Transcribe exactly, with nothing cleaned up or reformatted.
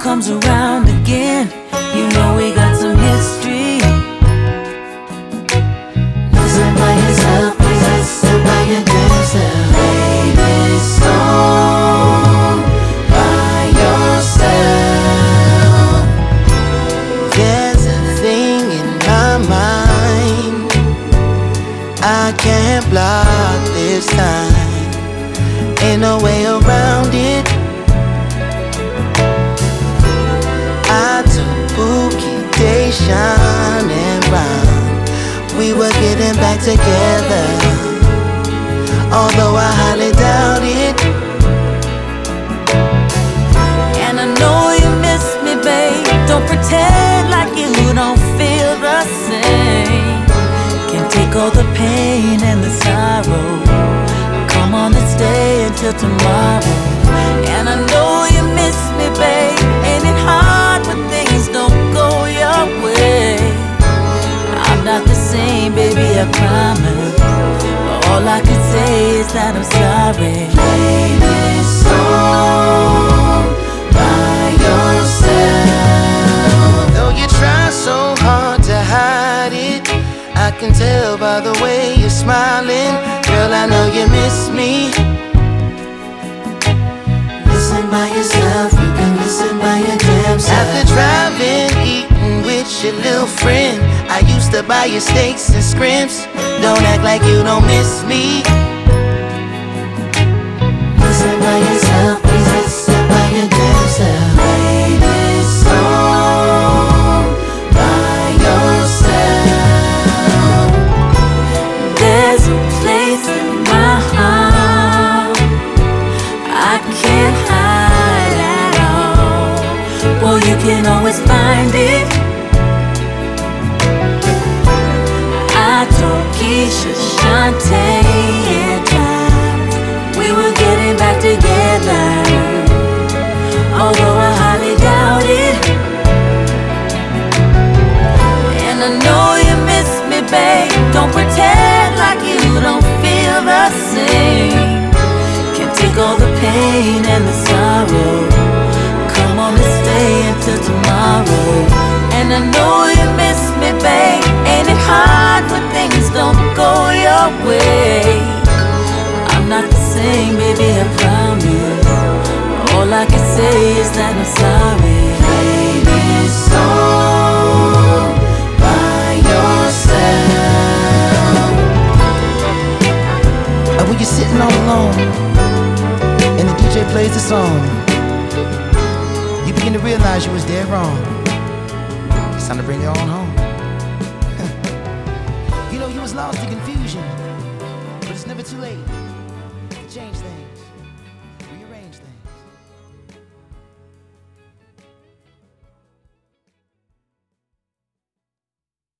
comes around again. You know we got some history. Listen by yourself, please listen by your damn self. Play this song by yourself. There's a thing in my mind I can't block this time. Ain't no way around it. I took Pookie, Dayshawn, and Ron. We were getting back together, although I highly doubt it. And I know you miss me, babe. Don't pretend like you don't feel the same. Can't take all the pain and the sorrow. Come on and stay until tomorrow. And I know you miss me, babe. Ain't it hard when things don't go your way? I'm not the same, baby, I promise. But all I can say is that I'm sorry. Play this song by yourself. Though you try so hard to hide it, I can tell by the way you're smiling. Girl, I know you miss me. Listen by yourself, you can listen by your damn self. After driving, eating with your little friend, I used to buy you steaks and scrimps. Don't act like you don't miss me. Listen by yourself, please listen by your damn self. Play this song by yourself. There's a place in my heart I can't hide at all. Well, you can always find it. I told Keisha, Shantae, and Josh we were getting back together, although I highly doubt it. And I know you miss me, babe. Don't pretend like you don't feel the same. Can't take all the pain and the sorrow. Come on and stay until tomorrow. And I know you miss me, babe. Ain't it hard when things don't go your way? I'm not the same, baby, I promise. All I can say is that I'm sorry. Play this song by yourself. And when you're sitting all alone and the D J plays the song, you begin to realize you was dead wrong. It's time to bring it on home. You know, you was lost in confusion, but it's never too late to change things.